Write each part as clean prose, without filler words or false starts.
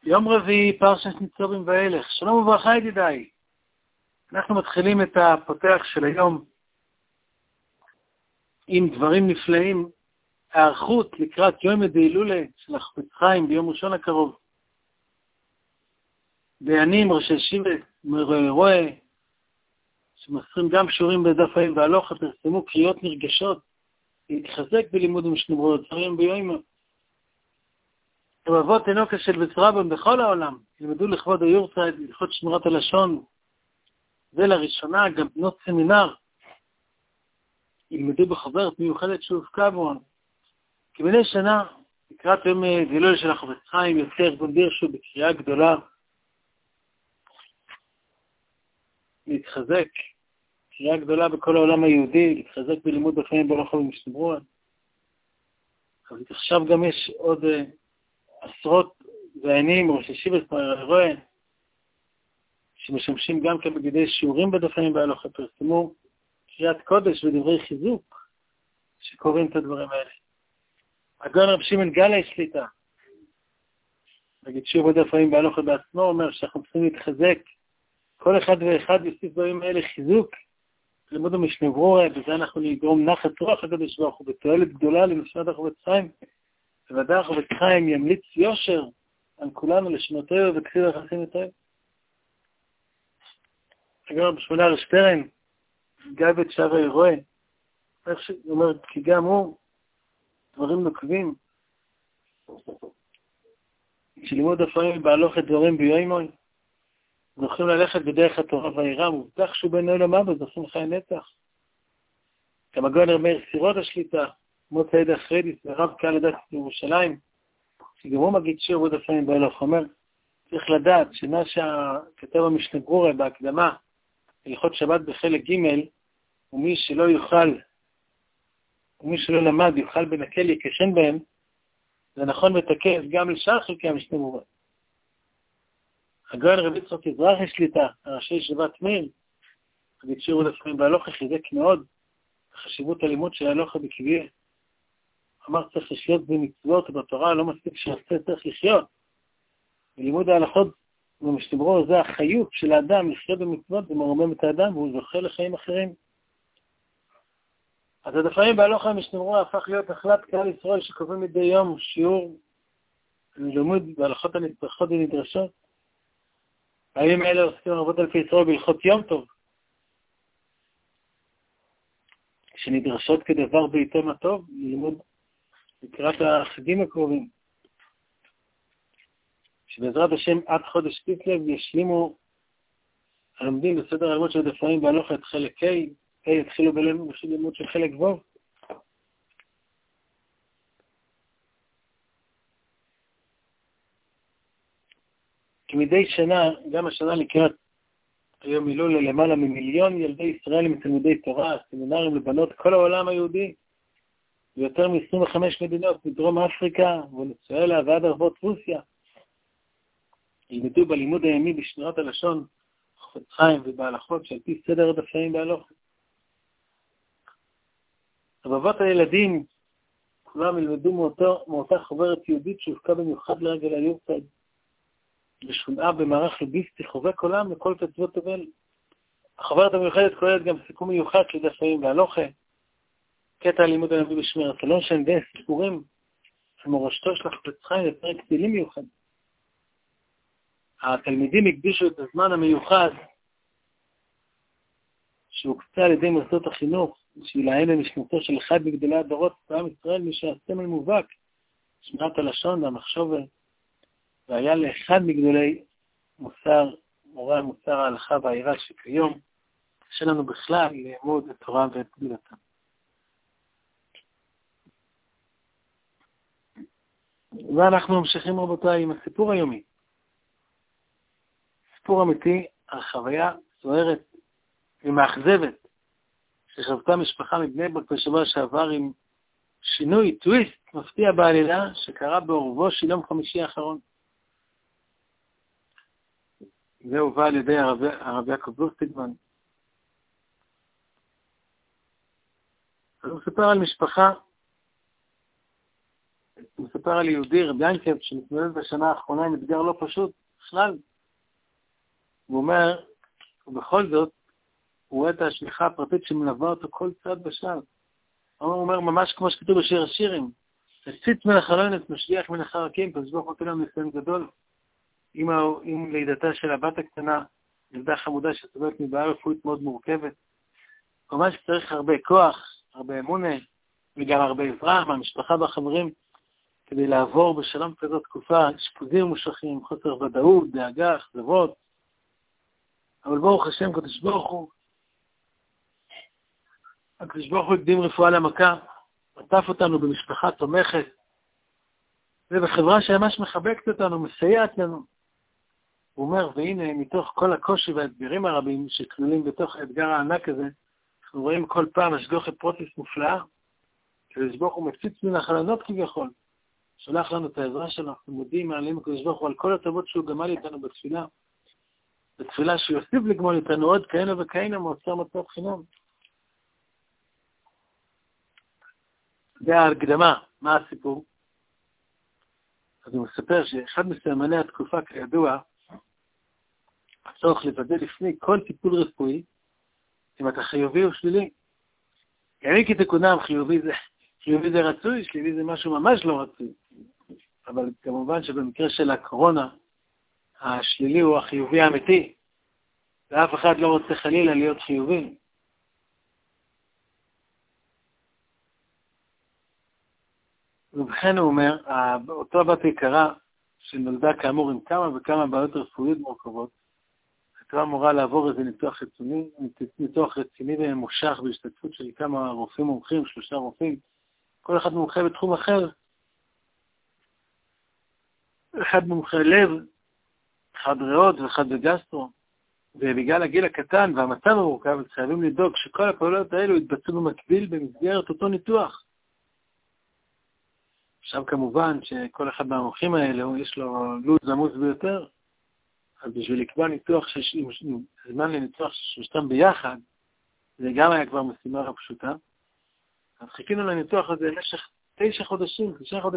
יום רביעי, פרשת ניצובים ואילך. שלום וברכה ידידיי. אנחנו מתחילים את הפותח של היום עם דברים נפלאים, הערכות לקראת יום דהילולה של החפץ חיים ביום ראשון הקרוב. דיינים, ראשי ישיבה, רואה, שמסרים גם שיעורים בדף ה' והלוכה, פרסמו קריאות נרגשות, להתחזק בלימוד ומשנברו, דברים ביום. רבבות תינוקה של בית רבן בכל העולם, ילמדו לכבוד היורצייט, ללכות שמירת הלשון, ולראשונה גם בנות סמינר, ילמדו בחוברת מיוחדת שהופקה בו. כמדי שנה, לקראת יום דהילולה של החפץ חיים, יוצא ארגון בירשו בקריאה גדולה, להתחזק, קריאה גדולה בכל העולם היהודי, להתחזק בלימוד בחיים בהלכה ומשנברו. אבל עכשיו גם יש עוד עשרות דיינים, ראשי ישיבה, רואה, שמשמשים גם כמגידי שיעורים בדפים בהלכה, פרסמו קריאת קודש ודברי חיזוק שקוראים את הדברים האלה. הגאון רב שמעון גאלי שליט"א, נגיד שיעור בדפים בהלכה בעצמו, אומר שאנחנו צריכים להתחזק, כל אחד ואחד יוסיף דברים האלה חיזוק, לימוד ומשנברו, בזה אנחנו נגרום נחת רוח הקדוש ברוך הוא, בתועלת גדולה למשרד החפץ חיים, וודאי החפץ חיים ימליץ יושר על כולנו לשמותיו וכסיל היחסים איתו. הגאון רב שמואל שטרן, גיא בית שערי רואה, איך שאומר, כי גם הוא, דברים נוקבים, שלימוד הפעמים בהלוכת דברים ביומוי, זוכים ללכת בדרך התורה והיראה, מובטח שהוא בין עולם הבא, זוכים חיי נצח. גם הגאון רב מאיר סירות השליט"א, מות העדה החרדית ורב קהל הדת בירושלים, שגם הוא מגיד שיר עוד הפעמים בהלוך, אומר, צריך לדעת שמה שכתב המשנה ברורה בהקדמה, הלכות שבת בחלק ג' ומי שלא יוכל, ומי שלא למד יוכל בנקל יקשן בהם, זה נכון ותקף גם לשאר חלקי המשנה ברורה. הגאון רב יצחק אזרחי שליט"א, הראשי ישיבת מיר, מגיד שיר עוד הפעמים בהלוך, חיזק מאוד חשיבות הלימוד של ההלכה בקביעה. אמר צריך לחיות במצוות ובתורה, לא מספיק שעושה צריך לחיות. בלימוד ההלכות במשתברו זה החיות של האדם לחיות במצוות, זה מרומם את האדם והוא זוכה לחיים אחרים. אז הדפים בהלכה המשתברו הפך להיות נחלת קהל ישראל שקובעים מדי יום שיעור לימוד בהלכות הנצרכות ונדרשות. הימים האלה עוסקים רבות אלפי ישראל בהלכות יום טוב, שנדרשות כדבר בעיתון הטוב, ללימוד לקראת החגים הקרובים. שבעזרת השם עד חודש כסלו ישלימו הלומדים בסדר הלימוד של דפים בהלכה את חלק ה' יתחילו בלימוד של חלק ו'. כמדי שנה, גם השנה לקראת היום הילולה למעלה ממיליון ילדי ישראל מתלמידי תורה, סמינרים לבנות כל העולם היהודי, ויותר מ-25 מדינות מדרום אפריקה וונצואלה ועד ערבות רוסיה. ילמדו בלימוד הימי בשמירת הלשון, חפץ חיים ובהלכות שעל פי סדר הדפים בהלכה. רבבות הילדים, כולם ילמדו מאותה חוברת יהודית שהופקה במיוחד לרגל היורצייט. ושונעה במערך לוגיסטי חובק עולם לכל כתבות תבל. החוברת המיוחדת כוללת גם סיכום מיוחד של דפים בהלכה, קטע הלימוד הנביא בשמירת הלשון וסיפורים על מורשתו של החפץ חיים לפרק תהילים מיוחד. התלמידים הקדישו את הזמן המיוחד שהוקצה על ידי מוסדות החינוך שילהן למשנתו של אחד מגדולי הדורות בעם ישראל, מי שהסמל מובהק, שמירת הלשון והמחשבה, והיה לאחד מגדולי מורי המוסר ההלכה והעירה שכיום קשה לנו בכלל ללמוד את תורה ואת גדולתה. ואנחנו ממשיכים רבותיי עם הסיפור היומי. סיפור אמיתי על חוויה סוערת ומאכזבת שחוותה משפחה מבני ברק בשבוע שעבר עם שינוי, טוויסט מפתיע בעלילה שקרה בעורבו של יום חמישי האחרון. זה הובא על ידי הרב יעקב לוסטיגמן. אז הוא מספר על משפחה הוא מספר על יהודי, רבי ינקב, שמתמודד בשנה האחרונה עם אתגר לא פשוט, בכלל. הוא אומר, ובכל זאת, הוא רואה את השליחה הפרטית שמלווה אותו כל צעד בשער. הוא אומר, ממש כמו שכתוב בשיר השירים, הציץ מן החלונת, משגיח מן החרקים, פסבוך אותי לנו ניסיון גדול. עם לידתה של הבת הקטנה, ילדה חמודה שסובלת מבעיה רפואית מאוד מורכבת. ממש צריך הרבה כוח, הרבה אמונה, וגם הרבה עזרה מהמשפחה והחברים, כדי לעבור בשלום כזאת תקופה, אשפוזים מושכים, חוסר ודאות, דאגה, אכזבות. אבל ברוך השם, הקדוש ברוך הוא הקדים רפואה למכה, עטף אותנו במשפחה תומכת, ובחברה שממש מחבקת אותנו, מסייעת לנו. הוא אומר, והנה, מתוך כל הקושי והאתגרים הרבים שכלולים בתוך האתגר הענק הזה, אנחנו רואים כל פעם השגוחת פרוטיס מופלאה, הקדוש ברוך הוא מפציץ מן החלונות כביכול, שולח לנו את העזרה שלנו, אנחנו מודים מעלים הקדוש ברוך הוא על כל הטובות שהוא גמל איתנו בתפילה שיוסיף לגמול איתנו עוד כהנה וכהנה מאוצר מצוות חינם. זה ההקדמה, מה הסיפור? אז הוא מספר שאחד מסמני התקופה כידוע, הצורך לוודא לפני כל טיפול רפואי, אם אתה חיובי או שלילי. ימי כתקונם, חיובי זה רצוי, שלילי זה משהו ממש לא רצוי. אבל כמובן שבמקרה של הקורונה, השלילי הוא החיובי האמיתי, ואף אחד לא רוצה חלילה להיות חיובי. ובכן הוא אומר, אותו בת יקרה שנולדה כאמור עם כמה וכמה בעיות רפואיות מורכבות, הייתה אמורה לעבור איזה ניתוח רציני וממושך בהשתתפות של כמה רופאים מומחים, 3 רופאים, כל אחד מומחה בתחום אחר, אחד מומחה לב, אחד ריאות ואחד בגסטרו, ובגלל הגיל הקטן והמצב המורכב, חייבים לדאוג שכל הפעולות האלו יתבצעו במקביל במסגרת אותו ניתוח. עכשיו כמובן שכל אחד מהמומחים האלו יש לו לו"ז עמוס ביותר, אז בשביל לקבוע ניתוח, זמן לניתוח שלושתם ביחד, זה גם היה כבר משימה לא פשוטה. אז חיכינו לניתוח הזה במשך 9 חודשים.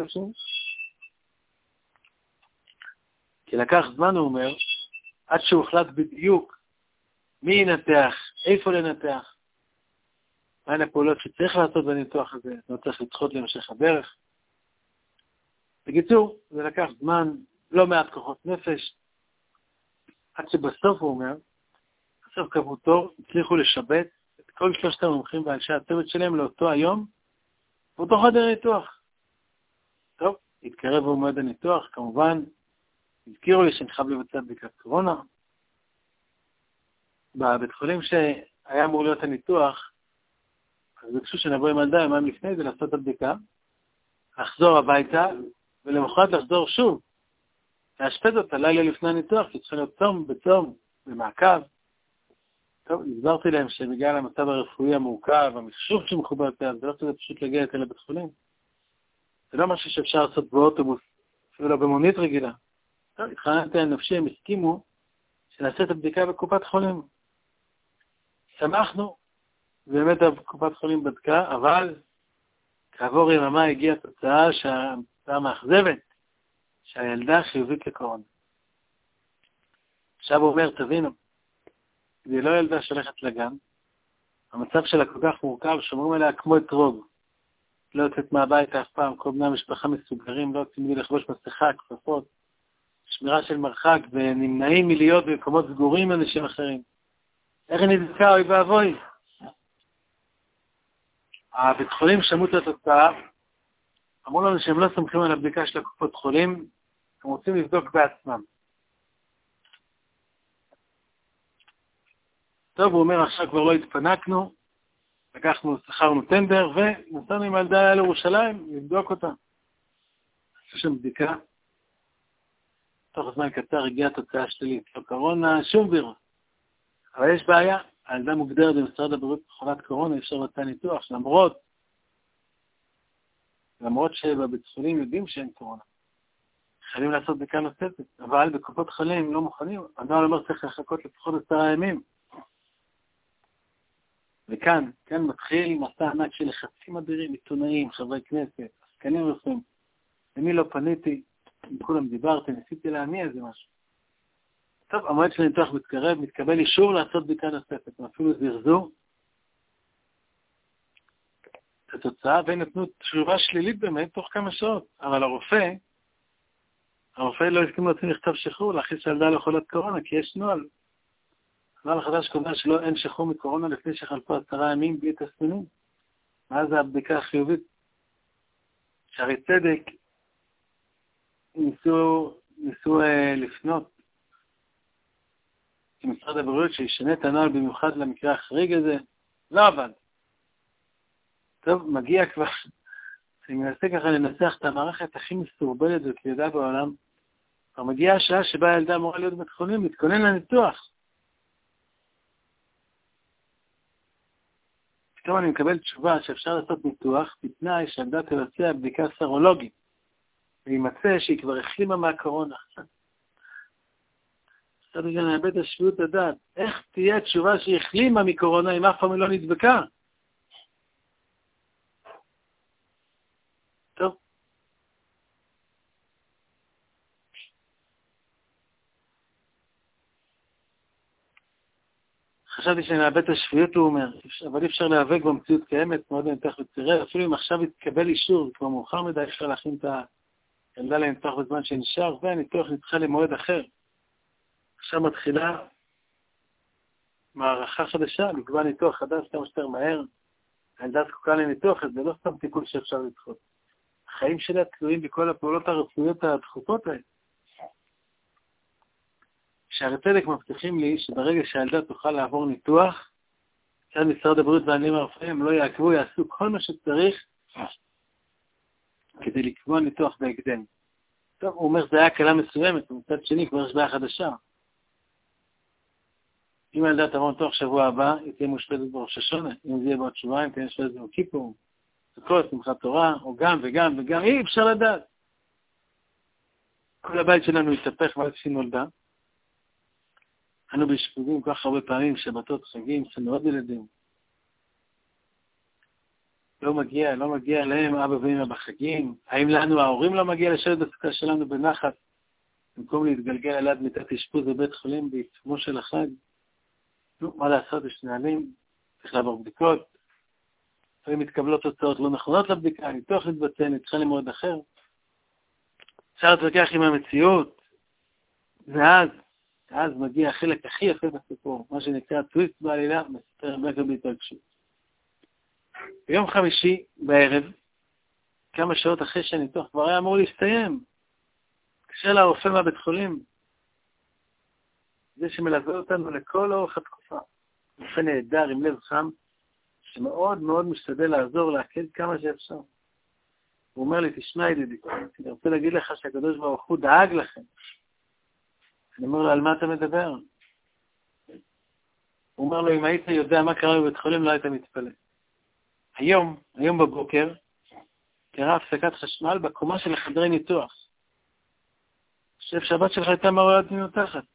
כי לקח זמן, הוא אומר, עד שהוחלט בדיוק מי ינתח, איפה לנתח, מהן הפעולות שצריך לעשות בניתוח הזה, לא צריך לדחות להמשך הדרך. בקיצור, זה לקח זמן, לא מעט כוחות נפש, עד שבסוף הוא אומר, בסוף קבעו תור, הצליחו לשבץ את כל 3 המומחים ואנשי הצוות שלהם לאותו היום, ואותו חדר ניתוח. טוב, התקרב במועד הניתוח, כמובן, הזכירו לי שאני חייב לבצע בדיקת קורונה. בבית חולים שהיה אמור להיות הניתוח, אז ביקשו שנבוא עם ילדה יומיים לפני זה לעשות את הבדיקה, לחזור הביתה, ולמחרת לחזור שוב, להשפט אותה לילה לפני הניתוח, כי צריכה להיות בצום, במעקב. טוב, הסברתי להם שבגלל המצב הרפואי המורכב, המחשוב שמחובר יותר, זה לא צריך פשוט להגיע יותר לבית חולים. זה לא משהו שאפשר לעשות באוטובוס, אפילו לא במונית רגילה. טוב, התחננתי על נפשי, הם הסכימו שנעשה את הבדיקה בקופת חולים. שמחנו, באמת קופת חולים בדקה, אבל כעבור יממה הגיעה תוצאה מאכזבת, שהילדה חיובית לקורונה. עכשיו הוא אומר, תבינו, זה לא ילדה שהולכת לגן, המצב שלה כל כך מורכב, שומרים עליה כמו אתרוג. לא יוצאת מהבית אף פעם, כל בני המשפחה מסוגרים, לא יוצאים לי לחבוש מסכה, כפפות, שמירה של מרחק, ונמנעים מלהיות במקומות סגורים אנשים אחרים. איך היא נדבקה, אוי ואבוי? הבית חולים שמעו את התוצאה, אמרו לנו שהם לא סומכים על הבדיקה של הקופות חולים, הם רוצים לבדוק בעצמם. טוב, הוא אומר, עכשיו כבר לא התפנקנו, שכרנו טנדר, ונסענו עם ילדה לירושלים, לבדוק אותה. עשו שם בדיקה. תוך זמן קצר הגיעה תוצאה שלילית, לא קורונה, שום וירוס. אבל יש בעיה, הילדה מוגדרת במשרד הבריאות חולת קורונה, אפשר לבצע ניתוח, למרות שבבית חולים יודעים שאין קורונה. חייבים לעשות בדיקה נוספת, אבל בקופות חולים לא מוכנים, הנוהל אומר צריך לחכות לפחות 10 ימים. וכאן מתחיל מסע ענק של לחצים אדירים, עיתונאים, חברי כנסת, עסקנים רפואיים, למי לא פניתי, עם כולם דיברתי, ניסיתי להניע איזה משהו. טוב, המועד של הניתוח מתקרב, מתקבל אישור לעשות בדיקה נוספת, הם אפילו זרזו את התוצאה, והם נתנו תשובה שלילית באמת תוך כמה שעות, אבל הרופא לא הסכים להוציא מכתב שחרור, להכניס שהילדה לחולת קורונה, כי יש נוהל. הנוהל החדש קובע אין שחרור מקורונה לפני שחלפו 10 ימים בלי תסמינים. מה זה הבדיקה החיובית? שערי צדק ניסו לפנות למשרד הבריאות שישנה את הנוהל במיוחד למקרה החריג הזה. לא עבד. טוב, מגיע כבר, אני מנסה ככה לנסח את המערכת הכי מסורבלת וכבדה בעולם, כבר מגיעה השעה שבה הילדה אמורה להיות בית חולים, להתכונן לניתוח. פתאום אני מקבל תשובה שאפשר לעשות ניתוח, בתנאי שהילדה תבצע בדיקה סרולוגית, וימצא שהיא כבר החלימה מהקורונה. עכשיו אני נאבד את שפיות הדעת. איך תהיה תשובה שהיא החלימה מקורונה אם אף פעם היא לא נדבקה? טוב. חשבתי שנאבד את השפיות, הוא אומר, אבל אי אפשר להיאבק במציאות קיימת, מאוד נתח וצירר, אפילו אם עכשיו יתקבל אישור, כבר מאוחר מדי, אפשר להכין את הילדה לניתוח בזמן שנשאר, והניתוח נדחה למועד אחר. עכשיו מתחילה מערכה חדשה, לקבוע ניתוח חדש כמה שיותר מהר. הילדה זקוקה לניתוח, זה לא סתם טיפול שאפשר לדחות. החיים שלה תלויים בכל הפעולות הרפואיות הדחופות האלה. שערי צדק מבטיחים לי שברגע שהילדה תוכל לעבור ניתוח, מצד משרד הבריאות והעניינים הרפואיים לא יעכבו, יעשו כל מה שצריך כדי לקבוע ניתוח בהקדם. טוב, הוא אומר, זה היה קלה מסוימת, ומצד שני כבר יש בעיה חדשה. אם הילדה תעבור ניתוח שבוע הבא, היא תהיה מושפטת בראש השונה. אם זה יהיה בעוד שבועיים, תהיה מושפטת ביום כיפור, סוכות, שמחת תורה, או גם וגם וגם, אי אפשר לדעת. כל הבית שלנו התהפך ועד שהיא נולדה. אנו באשפוזים כל כך הרבה פעמים, שבתות, חגים, אצלנו עוד ילדים. לא מגיע להם אבא ואמא בחגים. האם לנו ההורים לא מגיע לשבת בסוכה שלנו בנחת, במקום להתגלגל על עד מיטת אשפוז בבית חולים בעיצומו של החג? נו, מה לעשות? יש נהלים, צריך לעבור בדיקות. לפעמים מתקבלות תוצאות לא נכונות לבדיקה, ניתוח להתבצע, נדחה למועד אחר. אפשר להתווכח עם המציאות, ואז מגיע החלק הכי יפה בסיפור, מה שנקרא טוויסט בעלילה, מספר בקר בהתרגשות. ביום חמישי בערב, כמה שעות אחרי שהניתוח כבר היה אמור להסתיים, קשה לרופא מהבית חולים, זה שמלווה אותנו לכל אורך התקופה. רופא נהדר עם לב חם, שמאוד מאוד משתדל לעזור, להקל כמה שאפשר. הוא אומר לי, תשמע ידידי, אני רוצה להגיד לך שהקדוש ברוך הוא דאג לכם. אני אומר לו, על מה אתה מדבר? הוא אומר לו, אם היית יודע מה קרה בבית חולים, לא היית מתפלא. היום בבוקר, קרה הפסקת חשמל בקומה של חדרי ניתוח. חושב שהבת שלך הייתה מרועד מנותחת.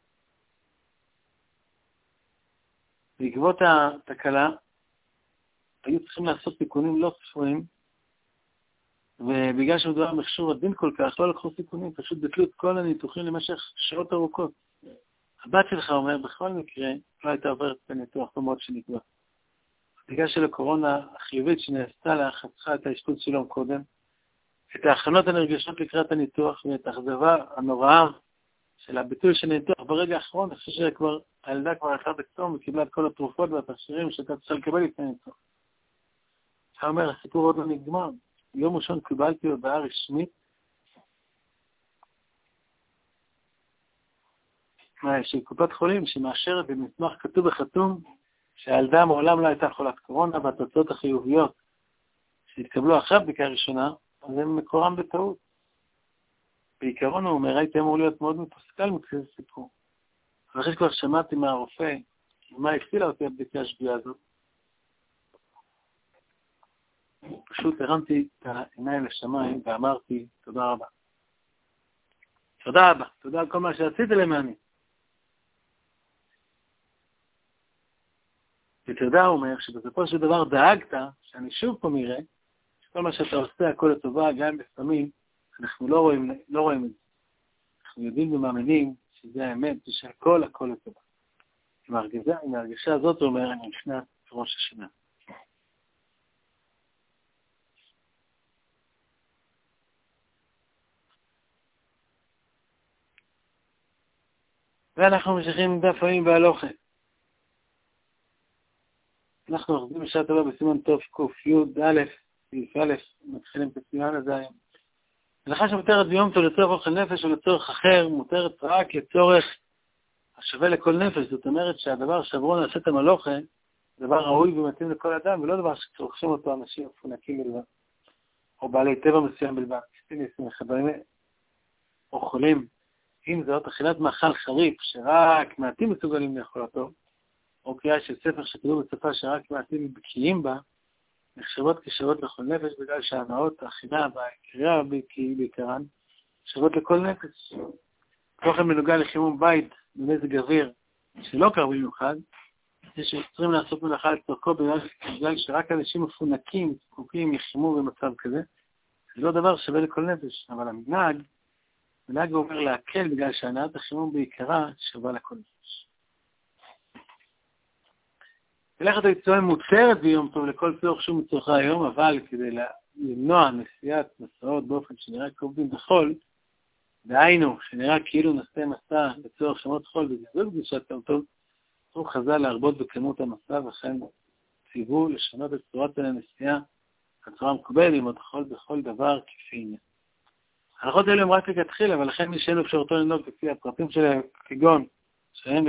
בעקבות התקלה, היו צריכים לעשות תיקונים לא צפויים, ובגלל שמדובר במכשור עדין כל כך, לא לקחו סיכונים, פשוט ביטלו את כל הניתוחים למשך שעות ארוכות. הבת שלך אומר, בכל מקרה, לא הייתה עוברת בניתוח במועד של ניתוח. בגלל של הקורונה החיובית שנעשתה לה, חסכה את האשפוז שלו קודם, את ההכנות הנרגשות לקראת הניתוח, ואת האכזבה הנוראה של הביטוי של הניתוח ברגע האחרון, אחרי שהילדה כבר יצאה בצום וקיבלה את כל התרופות והתכשירים שאתה צריך לקבל לפני הניתוח. אתה אומר, הסיפור עוד לא נגמר. יום ראשון קיבלתי הודעה רשמית של קופת חולים שמאשרת במסמך כתוב וחתום שהילדה מעולם לא הייתה חולת קורונה, והתוצאות החיוביות שהתקבלו עכשיו בדיקה ראשונה, אז הם מקורם בטעות. בעיקרון הוא אומר, הייתי אמור להיות מאוד מתוסכל מכזה סיפור. ואחרי שכבר שמעתי מהרופא מה הפעילה אותי הבדיקה השגיאה הזאת, פשוט הרמתי את העיניים לשמיים ואמרתי, תודה רבה. תודה רבה. תודה על כל מה שעשית למעני. ותודה, הוא אומר, שבסופו של דבר דאגת, שאני שוב פה נראה, שכל מה שאתה עושה, הכל לטובה, גם לפעמים, אנחנו לא רואים את זה. אנחנו יודעים ומאמינים שזה האמת, ושהכל הכל לטובה. עם ההרגשה הזאת הוא אומר, אני לפני ראש השנה. ואנחנו ממשיכים דף הימים בהלוכה. אנחנו עובדים בשעה טובה בסימן טוב ק"י סעיף א', מתחילים את הסימן הזה היום. הלכה שמותרת ביום טוב לצורך אוכל נפש או לצורך אחר, מותרת רק לצורך השווה לכל נפש. זאת אומרת שהדבר שעברו נעשה את המלוכה, דבר ראוי ומתאים לכל אדם, ולא דבר שצורכים אותו אנשים מפונקים בלבד, או בעלי טבע מסוים בלבד, או חולים. אם זאת אכילת מאכל חריף שרק מעטים מסוגלים לאכול אותו, או קריאה של ספר שכתוב בשפה שרק מעטים בקיאים בה, נחשבות כשבות לכל נפש, בגלל שהנאות, האכילה והקריאה בעיקרן, שוות לכל נפש. תוכן מנוגע לחימום בית במזג אוויר שלא קר במיוחד, זה שצריכים לעשות מלאכה לצורכו בגלל שרק אנשים מפונקים, זקוקים לחימום במצב כזה, זה לא דבר שווה לכל נפש, אבל המנהג אומר להקל בגלל שהנאת החימום בעיקרה שווה לכל נפש. מלאכת היצואה מותרת ביום טוב לכל צורך שהוא מצורכה היום, אבל כדי למנוע נשיאת מסעות באופן שנראה כעובדים בחול, דהיינו, שנראה כאילו נשא מסע לצורך שמות חול וגזול קדושת יום טוב, צרו חז"ל להרבות בכמות המסע, וכן ציוו לשנות את צורת הנסיעה הצורה מקובלת ללמוד חול בכל דבר כפי עניין. ההלכות האלה הם רק לכתחילה, אבל לכן מי שאין אפשרותו לנהוג לפי הפרטים שלהם, כגון שאין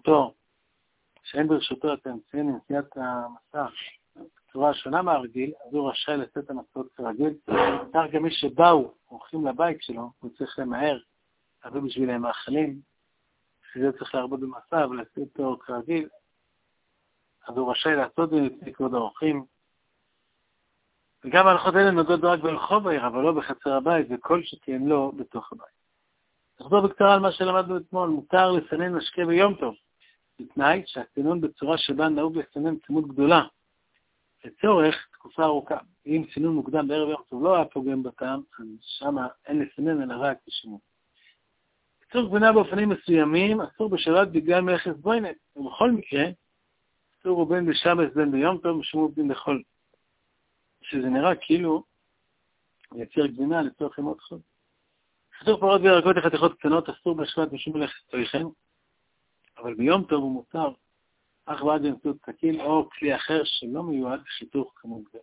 ברשותו את האמצעים לנשיאת המסע בצורה שונה מהרגיל, אז הוא רשאי לשאת המסעות כרגיל. כך גם מי שבאו, הולכים לבית שלו, הוא צריך למהר, להביא בשבילם מאכלים, שזה צריך להרבות במסע ולשאת אותו כרגיל, אז הוא רשאי לעשות לפי כבוד האורחים. וגם ההלכות האלה נוגעות רק ברחוב העיר, אבל לא בחצר הבית, וכל שכן לא בתוך הבית. נחזור בקצרה על מה שלמדנו אתמול. מותר לסנן משקה ביום טוב, בתנאי שהסינון בצורה שבה נהוג לסנן כמות גדולה, לצורך תקופה ארוכה. אם סינון מוקדם בערב יום טוב לא היה פוגם בטעם, אז שם אין לסנן אלא רק בשימוש. קיצור גבינה באופנים מסוימים אסור בשבת בגלל מלאכת בוינת, ובכל מקרה אסור הוא בין בשבת בין ביום טוב משום בין בחול. שזה נראה כאילו לייצר גבינה לצורך ימות חול. חיתוך פירות וירקות לחתיכות קטנות אסור בשבת משום מלאכת תויכן, אבל ביום טוב הוא מותר אך ורק באמצעות סכין או כלי אחר שלא מיועד לחיתוך כמות גדולה.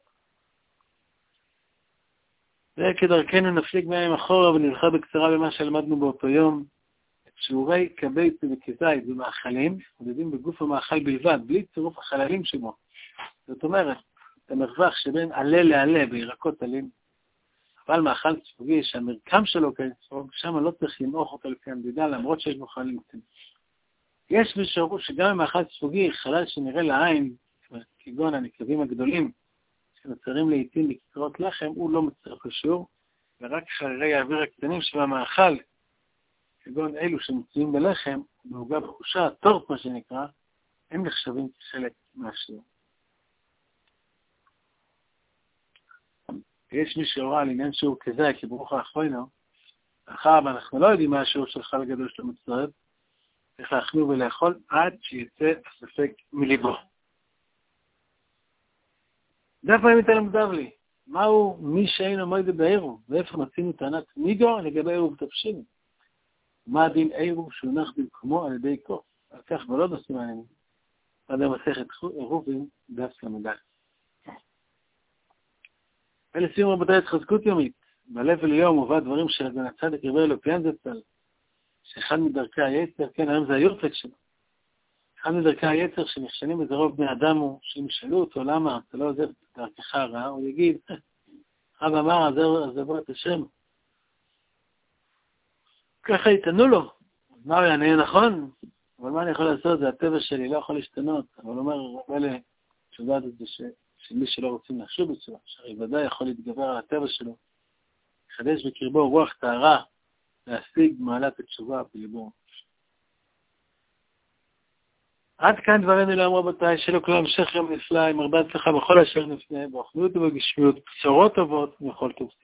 וכדרכנו נפליג מהם אחורה ונלכה בקצרה במה שלמדנו באותו יום. את שיעורי כבית וכזית במאכלים מודדים בגוף המאכל בלבד, בלי צירוף החללים שבו. זאת אומרת, את המרווח שבין עלה לעלה בירקות עלים. אבל מאכל ספוגי שהמרקם שלו כספוג, שם לא צריך למעוך אותו לפי המדידה, למרות שיש בו חללים קטנים. יש מישהו שגם במאכל ספוגי, חלל שנראה לעין, כגון הנקבים הגדולים, שנוצרים לעיתים בכיכרות לחם, הוא לא מצטרף לשיעור, ורק חרירי האוויר הקטנים שבמאכל, כגון אלו שמצויים בלחם, מעוגה בחושה, הטורף מה שנקרא, הם נחשבים כחלק מהשיעור. יש מי שהוראה על עניין שיעור כזה, כברוך האחרונה, אחר אנחנו לא יודעים מה השיעור של חל הגדול שלו מצטרף, צריך להחמיר ולאכול עד שיצא הספק מליבו. דף הימים תלם דבלי, מהו מי שאין עומד בעירוב, ואיפה מצינו טענת מיגו לגבי עירוב תפשים? מה הדין עירוב שהונח במקומו על ידי קוף? על כך ולא בסימנים, עד המסכת עירובים דף למדל. ולסיום רבותי התחזקות יומית, בלב וליום מובא דברים של בן הצדק ירבה אלופיין זצ"ל, שאחד מדרכי היצר, כן, היום זה היורצייט שלו, אחד מדרכי היצר שנכשלים בזה רוב בני אדם הוא, שאם ישאלו אותו למה אתה לא עוזב את דרכך הרעה, הוא יגיד, רב אמר, אז עבור את השם. ככה יתנו לו. מה הוא יענה נכון? אבל מה אני יכול לעשות? זה הטבע שלי, לא יכול להשתנות. אבל הוא אומר, אלה, תשובה את זה שמי שלא רוצים לחשוב בצורה, שהרי ודאי יכול להתגבר על הטבע שלו, חדש בקרבו רוח טהרה, להשיג מעלת התשובה בליבו. עד כאן דברנו לאמרו רבותיי, שלא כלל המשך יום נפלא, עם הרבה הצלחה בכל אשר נפנה, באוכלות ובגשמיות, בשורות טובות וכל טוב.